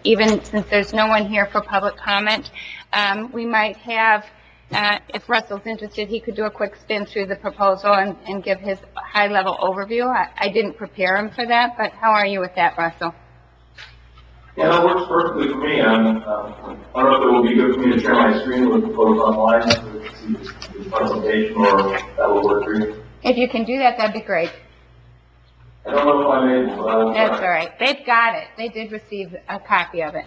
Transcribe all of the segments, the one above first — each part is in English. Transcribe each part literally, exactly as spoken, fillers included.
even since there's no one here for public comment, um, we might have, uh, if Russell's interested, he could do a quick spin through the proposal and, and give his high-level overview. I, I didn't prepare him for that, but how are you with that, Russell? Yeah, that works perfectly for me. Um, um, I don't know if it will be good for me to share my screen with the folks online to see the presentation, or that will work for you. If you can do that, that'd be great. I don't know if I'm able, but I will try. That's all right. They've got it. They did receive a copy of it.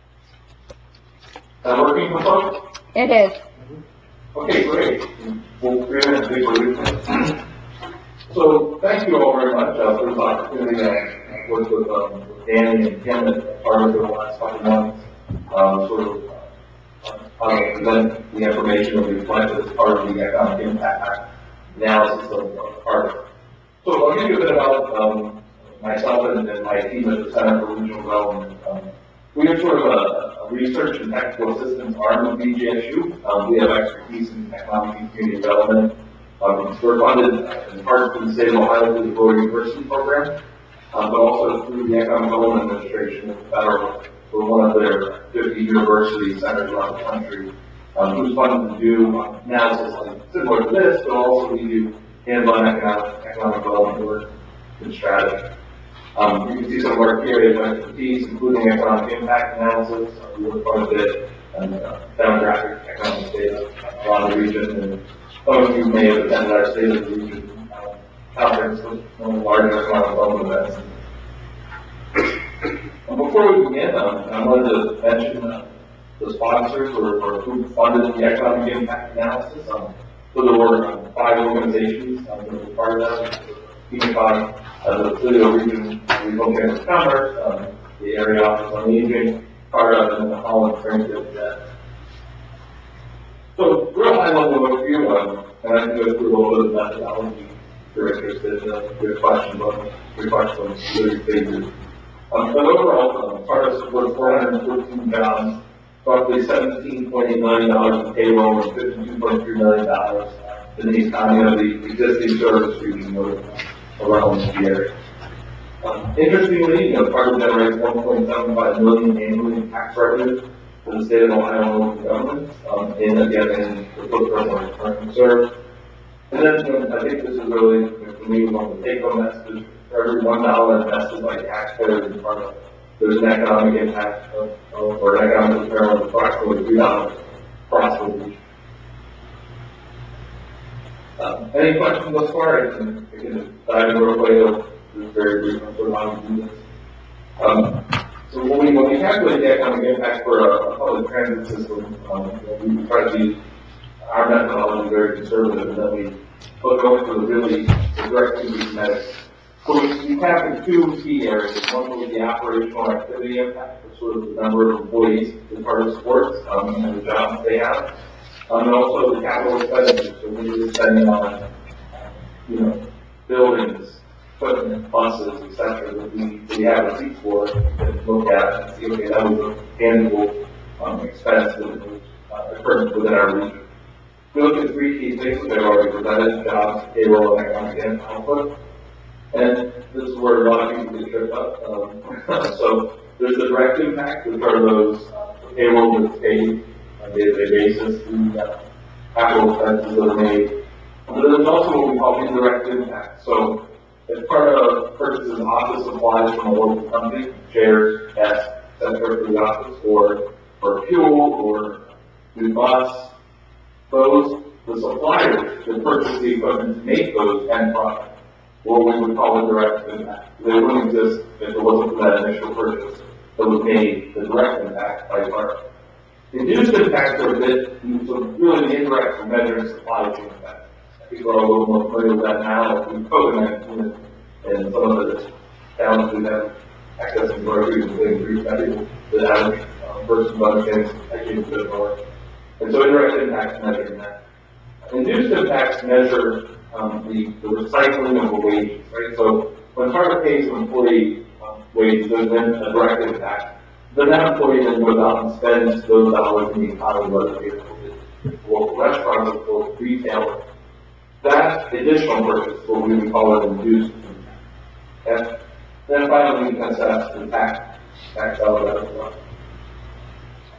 Is that working for folks? It is. Okay, great. We'll create a big release. So, thank you all very much uh, for this opportunity. I worked with, um, with Danny and Kim at Harvard for the last couple months, um, sort of uh, how to present the information that we collected as part of the economic impact analysis of, of Harvard. So, I'll give you a bit about um, myself and, and my team at the Center for Regional Development. Um, we are sort of a, a research and technical assistance arm of B G S U. Um, we have expertise in economic and community development. Um, we're funded in part through the state of Ohio through the Brewer University program, um, but also through the Economic Development Administration, the federal, for one of their fifty university centers around the country, um, who's funded to do um, analysis like similar to this, but also we do hands-on economic, economic development work and strategy. Um, you can see some of our key areas of expertise, including economic impact analysis. Uh, we work quite a bit on uh, demographic economic data around the region. And some of you may have attended our State of the Region um, conference, which is one of the largest economic development events. And before we begin, um, I wanted to mention uh, the sponsors or, or who funded the economic impact analysis. Um, so there were um, five organizations um, that were part of that. Unified, uh, the Toledo Region, Regional Chamber of Commerce, um, the Area Office on Aging, part of it, and the Holland Springfield Jet. So, real high level overview, um, and I can go through a little bit of methodology if you're interested, uh, if you have questions on your questions, your pages. Um, but overall, um, part of supports four hundred fourteen jobs, roughly seventeen point eight million dollars in payroll, and fifty-two point three million dollars in the economy of the existing service region around the area. Um, interestingly, you know, part of generates one point seven five million dollars annually in tax revenue for the state of Ohio and local governments, um, in again in the footprint where it's currently served. And then, you know, I think this is really, you know, for me, one of the take-home messages. For every one dollar invested by taxpayers in part of, there's an economic impact of, of or an economic return of approximately three dollars across the region. Um, any questions thus far? I can, I can dive into real quick. It's very brief on sort of how we do this. Um, so when we, when we calculate the economic impact for a, a public transit system, um, you know, we try to be, our methodology is very conservative, and then we look over to the really the direct metrics. So we, we tap into two key areas. One was the operational activity impact, which sort of the number of employees as part of sports, um, and the jobs they have. Um, and also the capital expenditures, so we're spending on, you know, buildings, equipment, buses, et cetera, that we, that we have receipts for, and look at and see, okay, that was a tangible um, expense that was uh, occurred within our region. We look at three key things that I've already presented: jobs, payroll, and economic output. And this is where a lot of people get tripped up. Um, so there's the direct impact, which are those uh, payroll that's paid on a day-to-day basis, the uh, capital expenses that are made. But there's also what we call indirect impact. So as part of purchases of office supplies from a local company, chairs, desks, et cetera, for the office, or or fuel, or new bus, those the suppliers that purchase the equipment to make those end products, what we would call indirect impact. They wouldn't exist if it wasn't for that initial purchase that was made the direct impact by far. Induced impacts are a bit, so really the indirect are measuring supply chain impact. People are a little more familiar with that now with COVID nineteen and some of the challenges we have accessing groceries and things reach people, the average um, person understands actually a bit more. And so indirect impacts measuring that. Induced impacts measure um, the, the recycling of the wages, right? So when Target pays an employee um, wages, there's then a direct impact. Then that employee then goes out and spends those dollars in the economy, whether it's local restaurants or local retailers. That additional purchase is what we would call an induced impact. Okay? Then finally, we can assess the tax, tax out of that as well.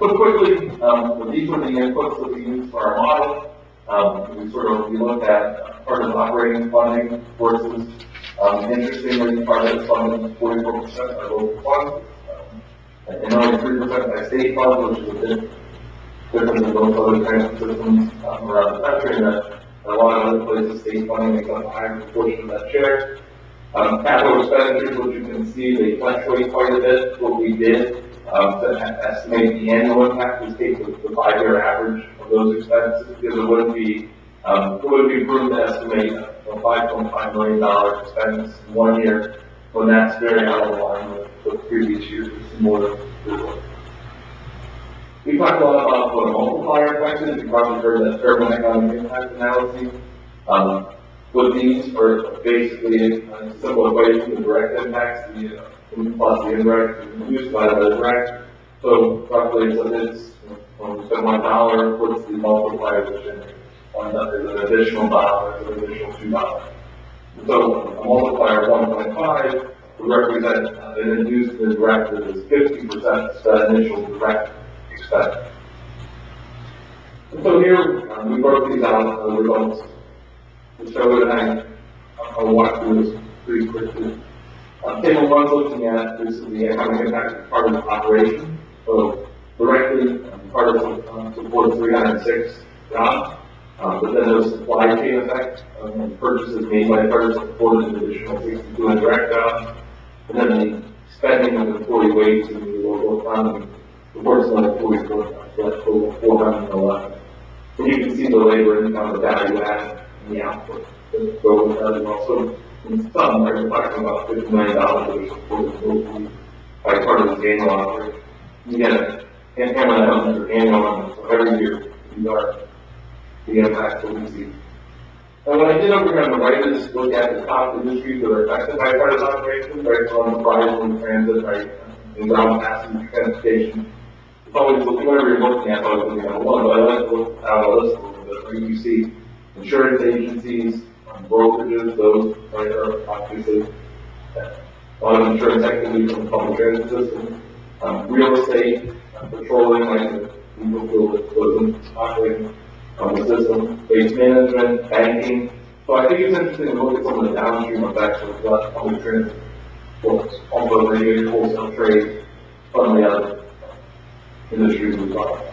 But quickly, um, these were the inputs that we used for our model. Um, we sort of, we looked at part of operating funding versus, um, interestingly, part of the funding is forty-four percent by local funds, um, and only three percent by state funds, which is a bit different than most other transit systems um, around the country, and that a lot of other places, state funding makes up a higher proportion of that share. Um, capital expenditures, which you can see, they fluctuate quite a bit. What we did um, to estimate the annual impact was take the, the five-year average of those expenses, because it wouldn't be um, it wouldn't be prudent to estimate a five point five million dollars expense in one year when that's very out of line with, with previous years. It's more than we talked a lot about what a multiplier effect is. You've probably heard that term economic impact analysis. Um, What these are basically a simple equation of direct impacts, the uh, plus the indirect, reduced by the direct. So roughly, so it's when we spend one dollar, what's the multiplier which generates? One dollar is an additional dollar, is an additional two dollars. So a multiplier of one point five would represent uh, an induced indirect that is fifty percent that initial direct expense. And so here um, we broke these out uh, the results. So that I, I'll walk through this pretty quickly. Uh, table one's looking at this is the economic impact of part of the operation. So directly, um, part of um, supports three hundred six jobs, um, but then there's supply chain effect. Um, purchases made by part supported an additional sixty-two indirect jobs, and then the spending of employee wages in the local economy supports another forty-four jobs, so that's total four hundred eleven. And you can see the labor income, the value added, and the output that go with that as well. So in sum, we're talking about fifty million dollars that are supported locally by part of this annual operation. Again, can't hammer that out under annual numbers, so every year these are the impacts that we see. And what I did over here on the right is look at the top industries that are affected by part of this operation, right? So on the private transit, right, in ground passenger transportation. It's always looking, whatever you're looking at, always looking at one, but I like to look out a list a little bit, right? You see insurance agencies, um, brokerages, those right are obviously a lot of insurance activity from the public transit system, um, real estate, uh, petroleum, like the legal field that wasn't operating on the system, waste management, banking. So I think it's interesting to look at some of the downstream effects of what public transit works, also regulated wholesale trade, some of the other industries as well.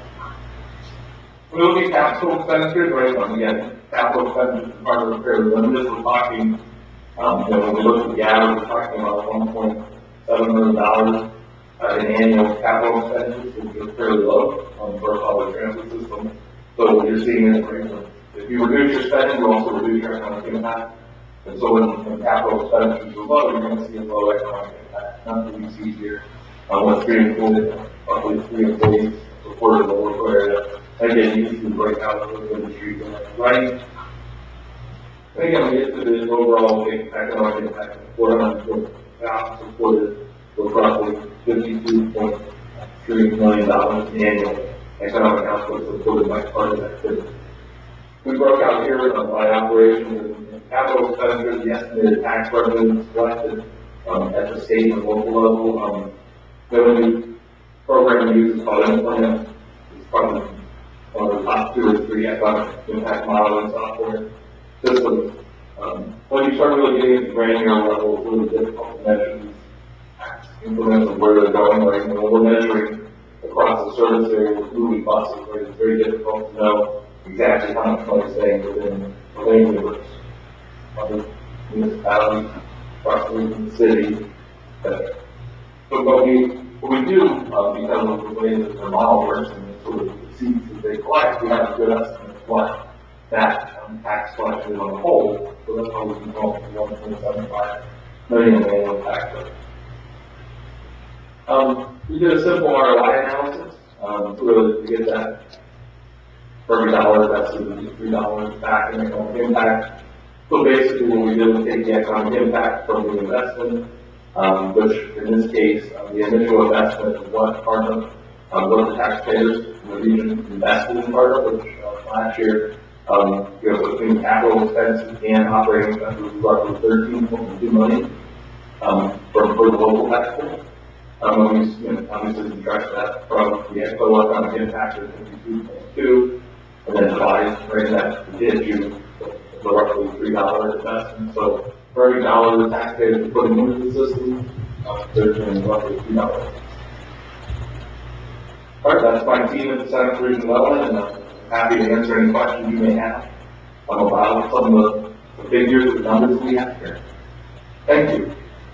We look at capital expenditures, right? Um, again, capital expenditures is part of the fairly limited. We're talking, um, you know, when we look at the average, we're talking about one point seven million dollars uh, in annual capital expenditures, which is fairly low um, for a public transit system. So what you're seeing is, right, if you reduce your spending, you also reduce your economic impact. And so when, when capital expenditures are low, you're going to see a low economic impact. Not that we see here. Uh, with three employees, roughly three employees supported in the local area. Again, you can see the breakout of those industries on the right. And again, we get to the overall economic impact of four hundred forty jobs supported with roughly fifty-two point three million dollars in annual economic output supported by part of that activity. We broke out here uh, by operations and capital expenditures, the estimated tax revenues collected um, at the state and local level. Um, revenue program we use is called Implement. It's probably one of the top two or three economic impact modeling software systems. Um, when you start really getting into granular level, it's really difficult to measure these implements and where they're going. Right? When we're measuring across the service area with moving buses, right, it's very difficult to know exactly how much money is staying within the lane universe. Other municipalities, across the city, et cetera. But what we, what we do, uh, because of the way that the model works and the sort of receipts that they collect, we have a good estimate of what that um, tax collection is on the whole. So that's how we can go up to one point seven five million annual tax rate. Um, we did a simple R O I analysis, um, to really to get that for every dollar invested, we get three dollars back in economic impact. So basically what we did was take the economic impact from the investment, um, which in this case, uh, the initial investment is what part of, um, what the taxpayers in the region invested in part of, which uh, last year, um, you know, between capital expenses and operating expenses was roughly thirteen point two million, um, for, for the local taxpayers. Um, when we, you know, obviously subtract that from the economic impact of fifty-two point two, and then divide, right, that gives you the roughly three dollar investment. So for every dollar the taxpayer is putting into the system, uh, they're getting roughly three dollars. All right, that's my team at the Center for Regional Development, and I'm happy to answer any questions you may have um, about some of the, the figures and numbers we have here. Thank you.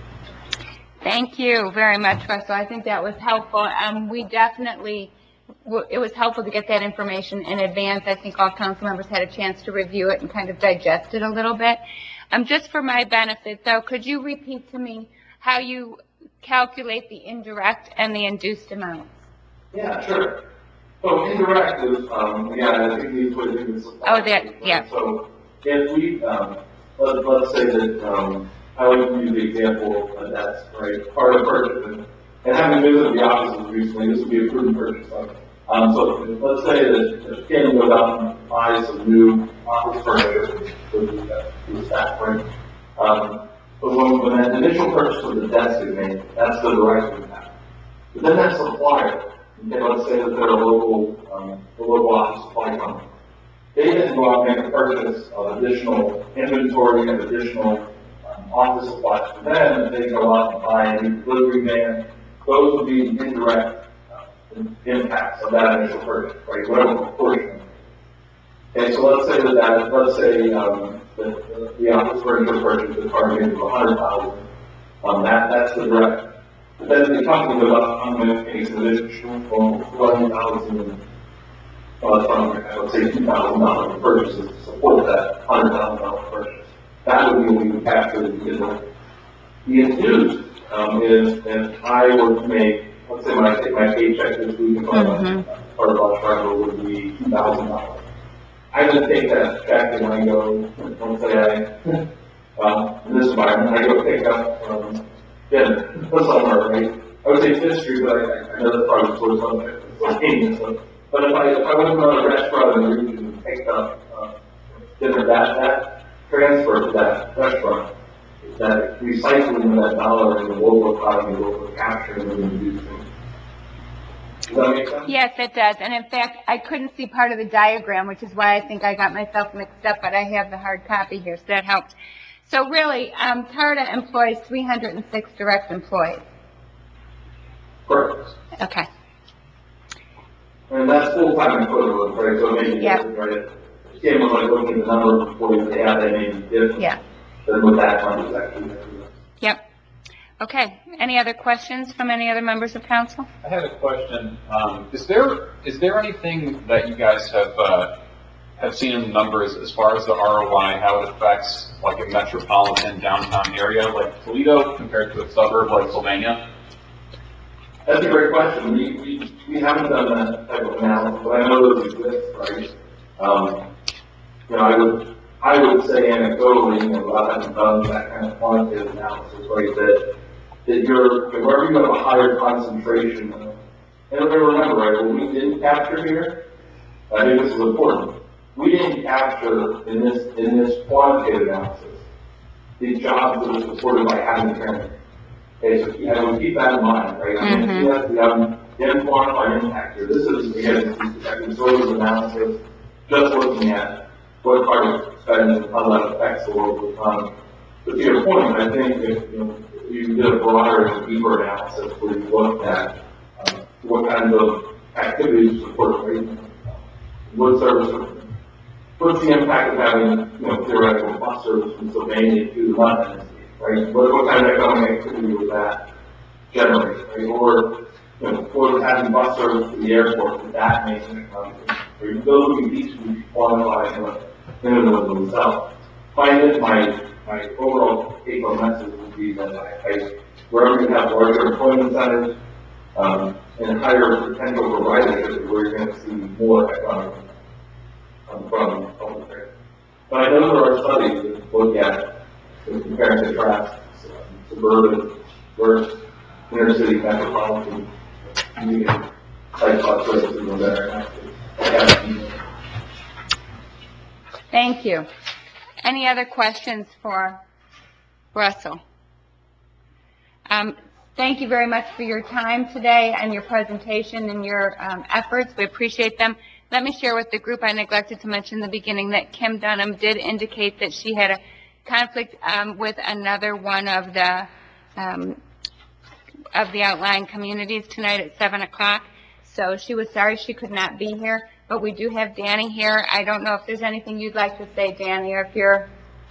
Thank you very much, Russell. I think that was helpful. Um, we definitely, it was helpful to get that information in advance. I think all council members had a chance to review it and kind of digest it a little bit. Um, just for my benefit, though, could you repeat to me how you calculate the indirect and the induced amounts? Yeah, sure. So indirect is, um, again, I think these would be the Oh, that, yeah. So if we, um, let, let's say that, um, I like to use the example of that's, right, part of purchase. And, and having visited the offices recently, this would be a prudent purchase. Like, um, so let's say that Ken goes out and buys some new office furniture for the, the staff, right? Um, but when, when that initial purchase of the desk is made, that's the direct impact. But then that supplier, okay, let's say that they're a local, um, a local office supply company. They then go out and make a purchase of additional inventory and additional um, office supplies for them, and they go out and buy a new delivery van. Those would be indirect uh, impacts of that initial purchase, right? Whatever proportion. Okay, so let's say that, that let's say um, the, the office furniture purchase is targeted to one hundred thousand. Um, that that's the direct. But then the company goes out and makes an additional twenty thousand. Well, let's say two thousand dollars purchases to support that one hundred thousand dollars purchase. That would be what we would capture in the The induced um, is if I were to make, let's say my, my paycheck this week, if mm-hmm. part of our travel would be two thousand dollars. I would take that check and I go, let's say I, well, in this environment, I go pick up um, dinner somewhere, right? I would say Fifth Street, but I, I know that's probably sort of something, it's like pain, so. But if I, if I went to another restaurant in the region and picked up uh, dinner, that, that transfer to that restaurant, that recycling of that dollar in the local economy, local capturing and reducing. Does that make sense? Yes, it does. And in fact, I couldn't see part of the diagram, which is why I think I got myself mixed up, but I have the hard copy here, so that helped. So really, um, TARDA employs three hundred six direct employees. Correct. Okay. And that's full-time equivalent, right? So maybe, yeah. right, Kim was like looking at the number of employees they have, that may be different. Yeah. Than what that number is actually. Yep. Okay. Any other questions from any other members of council? I had a question. Um, is there is there anything that you guys have uh, have seen in the numbers as far as the R O I, how it affects like a metropolitan downtown area like Toledo compared to a suburb like Sylvania? That's a great question. We, we, we haven't done that type of analysis, but I know those exist, right? Um, you know, I would, I would say anecdotally, you know, without having done that kind of quantitative analysis, right, that, that you're, wherever you have a higher concentration of, and remember, right, what we didn't capture here, I think this is important, we didn't capture in this, in this quantitative analysis, the jobs that are supported by having training. Okay, so I would keep that in mind, right? I mean, mm-hmm. yes, we have the unquantified impact here. This is, again, a conservative analysis, just looking at what part of spend and how that affects the local economy. But to your point, I think if you, know, you did a broader and deeper analysis where you looked at um, what kind of activities support rate, what service, what's the impact of having, you know, theoretical bus service from Sylvania to London, right? What, what kind of economic activity would that generate, right? Or, you know, or having bus service to the airport, would that make an economic activity? Those would be each be quantified in a, in and of themselves. My, my, my overall take-home message would be that I, I, wherever you have larger employment centers, um, and higher potential for ridership, where you're going to see more economic um, from public transit. But I know there are studies that look at comparing and contrast suburban versus inner city metropolitan community type bus services in there. Thank you. Any other questions for Russell? Um, Thank you very much for your time today and your presentation and your um, efforts. We appreciate them. Let me share with the group, I neglected to mention in the beginning that Kim Dunham did indicate that she had a conflict um, with another one of the um, of the outlying communities tonight at seven o'clock. So she was sorry she could not be here, but we do have Danny here. I don't know if there's anything you'd like to say, Danny, or if you're...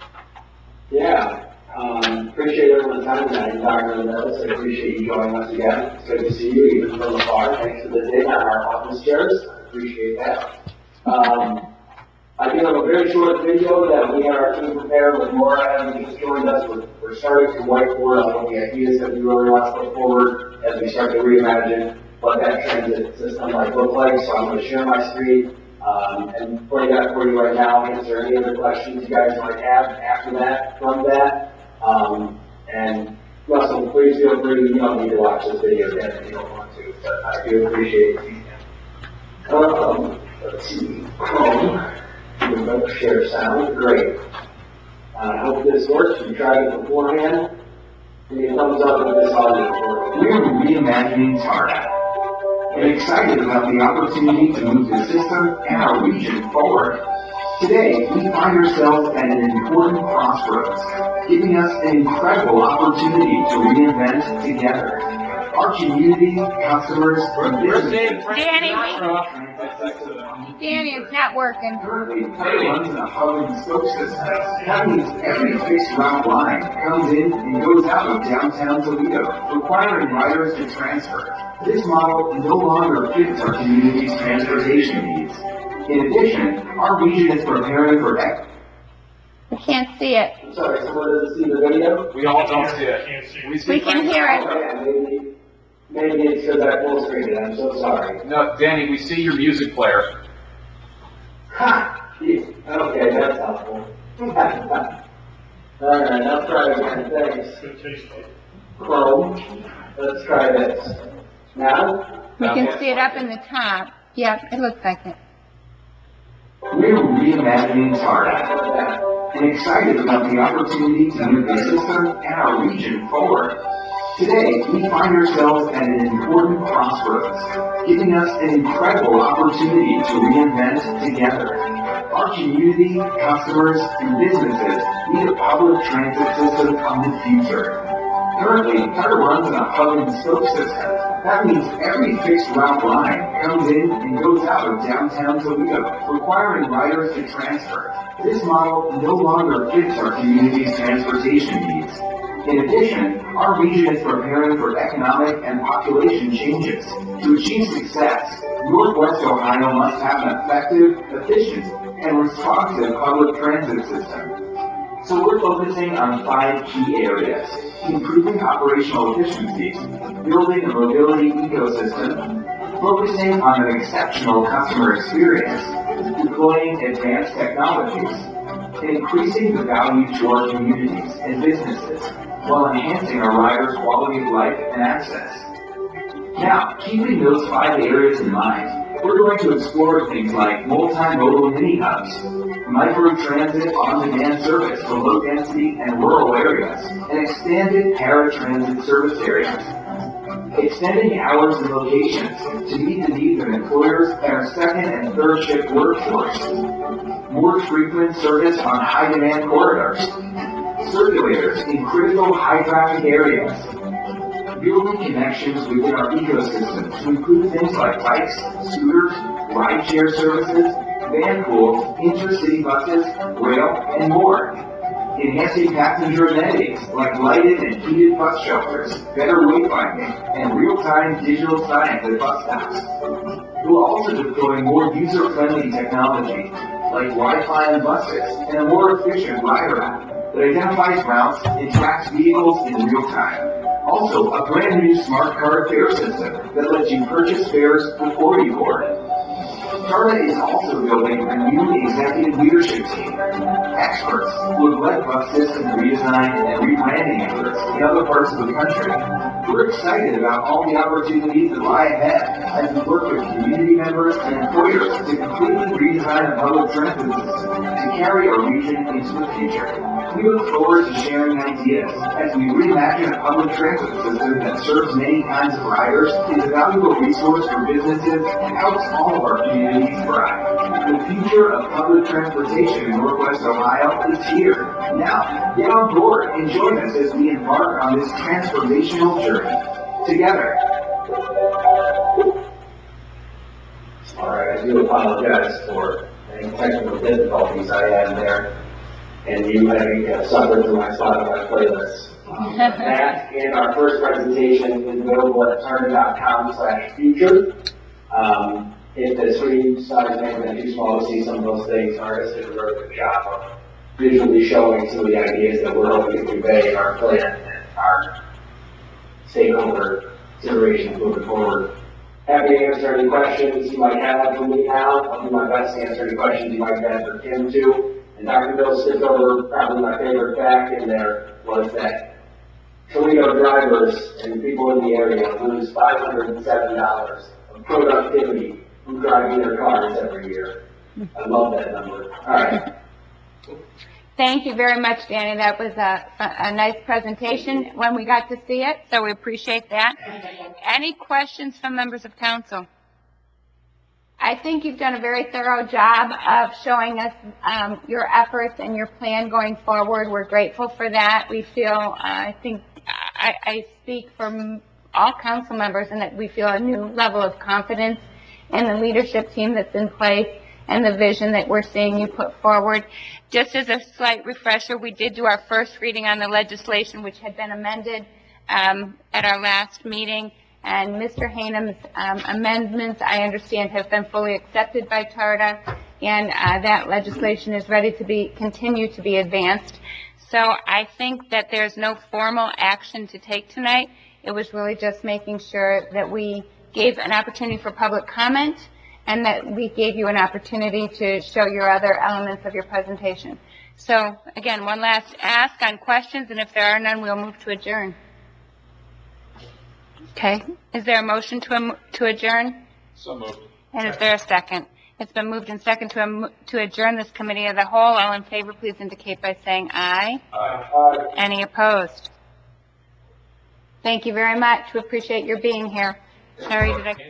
Yeah, um, appreciate everyone's time tonight. Doctor Mills, I appreciate you joining us again. It's good to see you, even from afar. Thanks for the day on our office chairs. I appreciate that. Um, I do have a very short video that we had our team prepare with Laura having just joined us. We're, we're starting to whiteboard on what the ideas that we really want to put forward as we start to reimagine what that transit system might look like. So I'm going to share my screen um, and play that for you right now. Answer any other questions you guys might have after that, from that. Um, and Russell, please feel free, you don't need to watch this video again if you don't want to, but I do appreciate it. Um, let's see. Chrome. Remote share sound. Great. Uh, I hope this works. We tried it beforehand. Give me a thumbs up if this audio works. We're reimagining TARDA and excited about the opportunity to move the system and our region forward. Today, we find ourselves at an important crossroads, giving us an incredible opportunity to reinvent together. Our community, customers, and businesses. Danny, Danny, it's not working. Currently, TARDA runs in a hub and spoke system. That means every fixed route line comes in and goes out of downtown Toledo, requiring riders to transfer. This model no longer fits our community's transportation needs. In addition, our region is preparing for ec- We can't see it. I'm sorry, someone doesn't see the video? We all don't see it. We see We can hear it. Okay, maybe, maybe it's because I full screened it. I'm so sorry. No, Danny, we see your music player. Ha! Okay, that's helpful. Alright, I'll try again. Thanks. Chrome. Let's try this. Now? We can see it up in the top. Yeah, it looks like it. We're reimagining TARDA and excited about the opportunity to move the system and our region forward. Today, we find ourselves at an important crossroads, giving us an incredible opportunity to reinvent together. Our community, customers, and businesses need a public transit system of the future. Currently, TARDA runs in a hub and spoke system. That means every fixed route line comes in and goes out of downtown Toledo, requiring riders to transfer. This model no longer fits our community's transportation needs. In addition, our region is preparing for economic and population changes. To achieve success, Northwest Ohio must have an effective, efficient, and responsive public transit system. So we're focusing on five key areas: improving operational efficiencies, building a mobility ecosystem, focusing on an exceptional customer experience, deploying advanced technologies, and increasing the value to our communities and businesses while enhancing our riders' quality of life and access. Now, keeping those five areas in mind, we're going to explore things like multimodal mini-hubs, micro-transit on-demand service for low-density and rural areas, and expanded paratransit service areas. Extending hours and locations to meet the needs of employers and our second and third shift workforce. More frequent service on high-demand corridors. Circulators in critical high-traffic areas. Building connections within our ecosystem to include things like bikes, scooters, rideshare services, van pools, intercity buses, rail, and more. Enhancing passenger amenities like lighted and heated bus shelters, better wayfinding, and real-time digital signs at bus stops. We'll also deploy more user-friendly technology like Wi-Fi on buses and a more efficient rider app that identifies routes and tracks vehicles in real time. Also, a brand new smart card fare system that lets you purchase fares before you board. TARDA is also building a new executive leadership team, experts who have led bus system redesign and rebranding efforts in other parts of the country. We're excited about all the opportunities that lie ahead as we work with community members and employers to completely redesign the public transit system to carry our region into the future. We look forward to sharing ideas as we reimagine a public transit system that serves many kinds of riders, is a valuable resource for businesses, and helps all of our communities thrive. The future of public transportation in Northwest Ohio is here. Now, get on board and join us as we embark on this transformational journey. Together. All right, I do apologize for any technical difficulties I had there, and you having uh, suffered through my Spotify playlist. Um, that and our first presentation is available at target dot com slash future. Um, if the screen size may have been too small to see some of those things, artists did a really good job of visually showing some of the ideas that we're hoping to convey in our plan and our stakeholder considerations moving forward. Happy to answer any questions you might have for me now. I'll do my best to answer any questions you might have for Kim too. And Doctor Bill skipped over probably my favorite fact in there was that Toledo drivers and people in the area lose five hundred seven dollars of productivity from driving their cars every year. I love that number. All right. Thank you very much, Danny. That was a, a, a nice presentation when we got to see it, so we appreciate that. Any questions from members of council? I think you've done a very thorough job of showing us um, your efforts and your plan going forward. We're grateful for that. We feel, uh, I think, I, I speak for all council members in that we feel a new level of confidence in the leadership team that's in place and the vision that we're seeing you put forward. Just as a slight refresher, we did do our first reading on the legislation, which had been amended um, at our last meeting. And Mister Hanem's um, amendments, I understand, have been fully accepted by TARDA, and uh, that legislation is ready to be continue to be advanced. So I think that there's no formal action to take tonight. It was really just making sure that we gave an opportunity for public comment and that we gave you an opportunity to show your other elements of your presentation. So again, one last ask on questions, and if there are none, we'll move to adjourn. Okay. Is there a motion to, um, to adjourn? So moved. And is there a second? It's been moved and second to, um, to adjourn this committee of the whole. All in favor, please indicate by saying aye. Aye. Any opposed? Thank you very much. We appreciate your being here. Sorry, did I...